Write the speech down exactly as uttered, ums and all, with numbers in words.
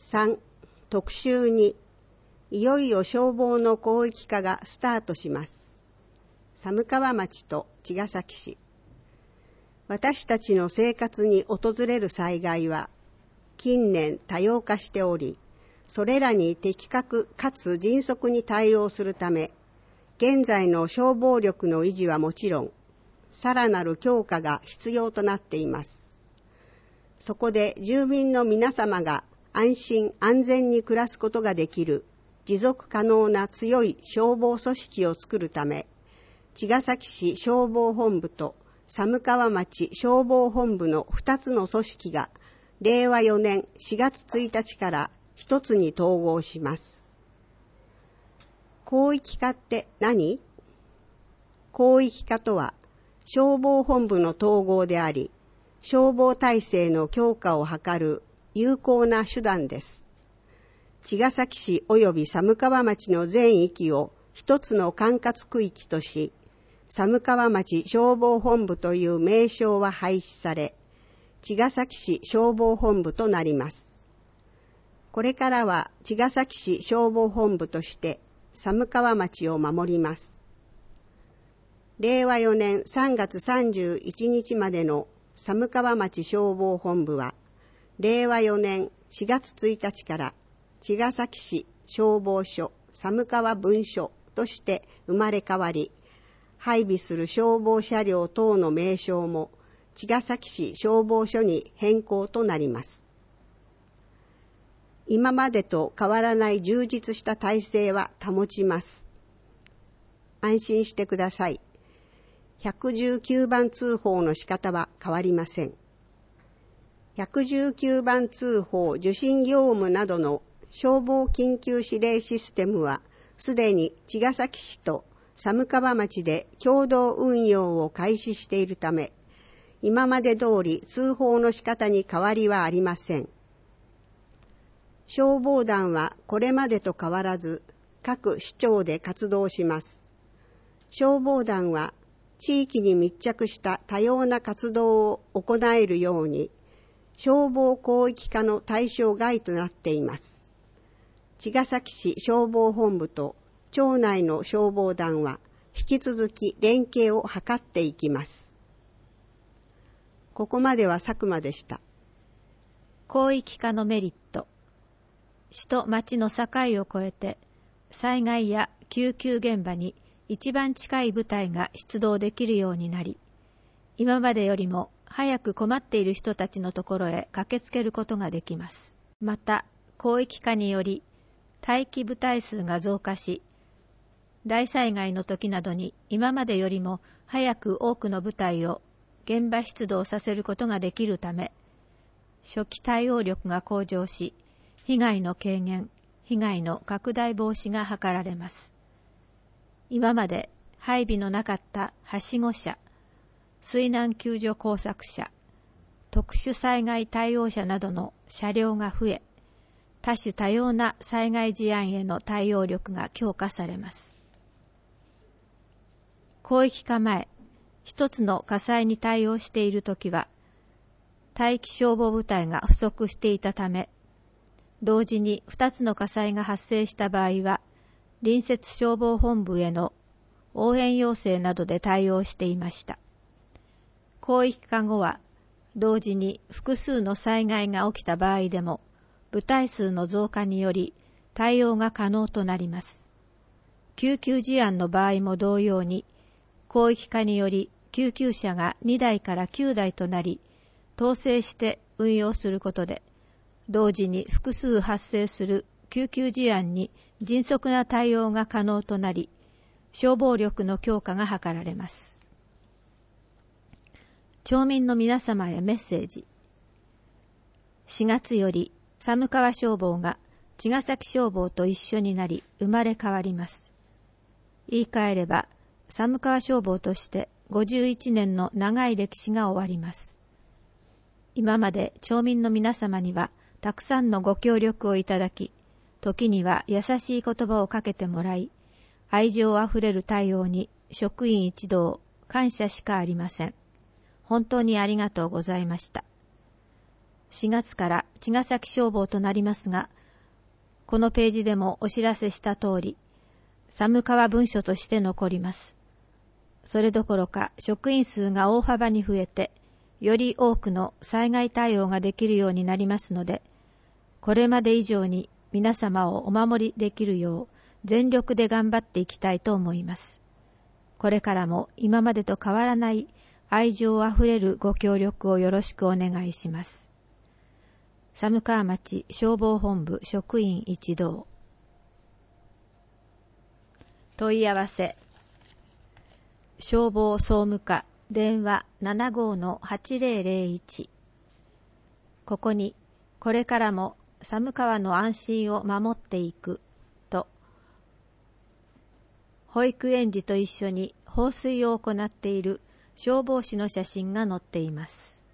さん、特集に、いよいよ消防の広域化がスタートします。寒川町と茅ヶ崎市。私たちの生活に訪れる災害は、近年多様化しており、それらに的確かつ迅速に対応するため、現在の消防力の維持はもちろん、さらなる強化が必要となっています。そこで住民の皆様が安心安全に暮らすことができる持続可能な強い消防組織を作るため、茅ヶ崎市消防本部と寒川町消防本部のふたつの組織がれいわよねんしがつついたちから一つに統合します。広域化って何？広域化とは消防本部の統合であり、消防体制の強化を図る有効な手段です。茅ヶ崎市及び寒川町の全域を一つの管轄区域とし、寒川町消防本部という名称は廃止され、茅ヶ崎市消防本部となります。これからは茅ヶ崎市消防本部として寒川町を守ります。れいわよねんさんがつさんじゅういちにちまでの寒川町消防本部は、れいわよねんしがつついたちから茅ヶ崎市消防署寒川分署として生まれ変わり、配備する消防車両等の名称も茅ヶ崎市消防署に変更となります。今までと変わらない充実した体制は保ちます。安心してください。ひゃくじゅうきゅうばん通報の仕方は変わりません。ひゃくじゅうきゅうばん通報受信業務などの消防緊急指令システムは、すでに茅ヶ崎市と寒川町で共同運用を開始しているため、今まで通り通報の仕方に変わりはありません。消防団はこれまでと変わらず、各市町で活動します。消防団は地域に密着した多様な活動を行えるように、消防広域化の対象外となっています。茅ヶ崎市消防本部と町内の消防団は引き続き連携を図っていきます。ここまでは佐久間でした。 広域化のメリット。市と町の境を越えて災害や救急現場に一番近い部隊が出動できるようになり、今までよりも早く困っている人たちのところへ駆けつけることができます。また、広域化により待機部隊数が増加し、大災害の時などに今までよりも早く多くの部隊を現場出動させることができるため、初期対応力が向上し、被害の軽減、被害の拡大防止が図られます。今まで配備のなかったはしご車、水難救助工作車、特殊災害対応車などの車両が増え、多種多様な災害事案への対応力が強化されます。広域化前、一つの火災に対応しているときは、待機消防部隊が不足していたため、同時に二つの火災が発生した場合は、隣接消防本部への応援要請などで対応していました。広域化後は、同時に複数の災害が起きた場合でも、部隊数の増加により対応が可能となります。救急事案の場合も同様に、広域化により救急車がにだいからきゅうだいとなり、統制して運用することで、同時に複数発生する救急事案に迅速な対応が可能となり、消防力の強化が図られます。町民の皆様へメッセージ。しがつより寒川消防が茅ヶ崎消防と一緒になり生まれ変わります。言い換えれば、寒川消防としてごじゅういちねんの長い歴史が終わります。今まで町民の皆様にはたくさんのご協力をいただき、時には優しい言葉をかけてもらい、愛情あふれる対応に職員一同感謝しかありません。本当にありがとうございました。 しがつから茅ヶ崎消防となりますが、このページでもお知らせした通り、寒川文書として残ります。それどころか職員数が大幅に増えて、より多くの災害対応ができるようになりますので、これまで以上に皆様をお守りできるよう全力で頑張っていきたいと思います。これからも今までと変わらない愛情あふれるご協力をよろしくお願いします。寒川町消防本部職員一同。問い合わせ。消防総務課電話 ななごのはちぜろぜろいち。ここにこれからも寒川の安心を守っていくと、保育園児と一緒に放水を行っている消防士の写真が載っています。